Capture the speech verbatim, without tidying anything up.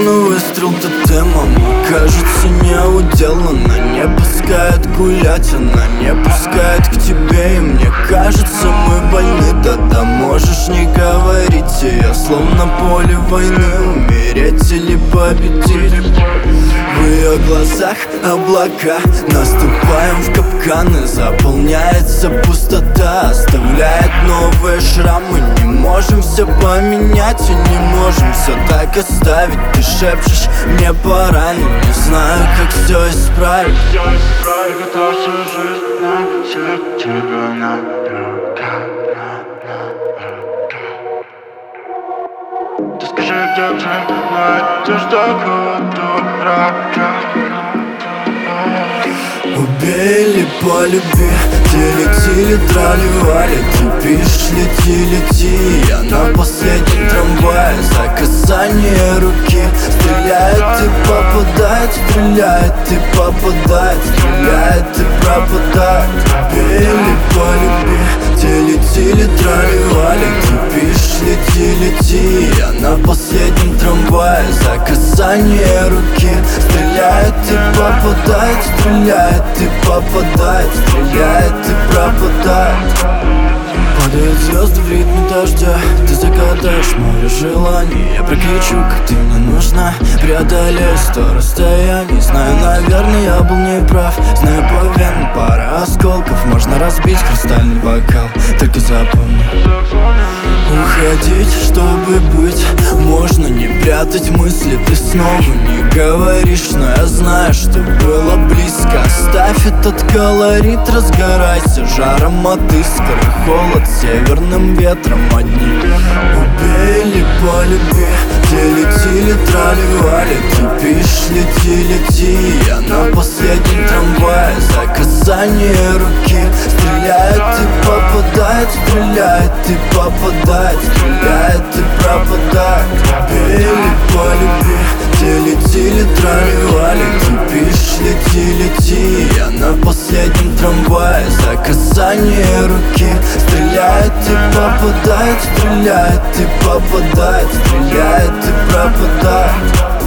но выстрел тотемом кажется неуделанно. Не пускает гулять, она не пускает к тебе. И мне кажется, мы больны, да-да, можешь не говорить. И я словно поле войны, умереть или победить. В ее глазах облака, наступаем в капканы. Заполняется пустота, оставляет новые шрамы. Не можем все поменять и не можем все так оставить. Ты шепчешь, мне пора, но не знаю, как все исправить. Приготовь всю жизнь носить тебя на руках. Ты скажи, где ты найдешь такого дурака? Убей или полюби, телетили, трали-вали. Ты пишешь, лети, лети. Я на последнем трамвае, за касание руки. Стреляет и попадает, стреляет и попадает, стреляет и пропадает. Убей или полюби, телетили, трали-вали. Ты пишешь, лети, лети. Я на последнем трамвае, за касание руки. Стреляет и попадает, стреляет и попадает, стреляет и пропадает. Падают звезды в ритме дождя. Ты загадаешь море желаний. Я прокричу, как ты мне нужна. Преодолею сто расстояний. Знаю, наверное, я был неправ. Знаю, по венам пара осколков. Можно разбить хрустальный бокал. Только запомни, уходить, чтобы быть. Можно не прятать мысли. Ты снова не говоришь, но я знаю, что было близко. Оставь этот колорит, разгорайся жаром от искр. Холод северным ветром одни. Убей или полюби, телетили, трали-вали. Ты пишешь, лети, лети. Я на последнем трамвае, за касание руки. Стреляет и попадает, стреляет и попадает, стреляет и пропадает. Убей или полюби, телетили, трали-вали. Ты пишешь, лети, лети. Я на последнем трамвае, за касание руки. Стреляет и попадает, стреляет и попадает, стреляет и пропадает.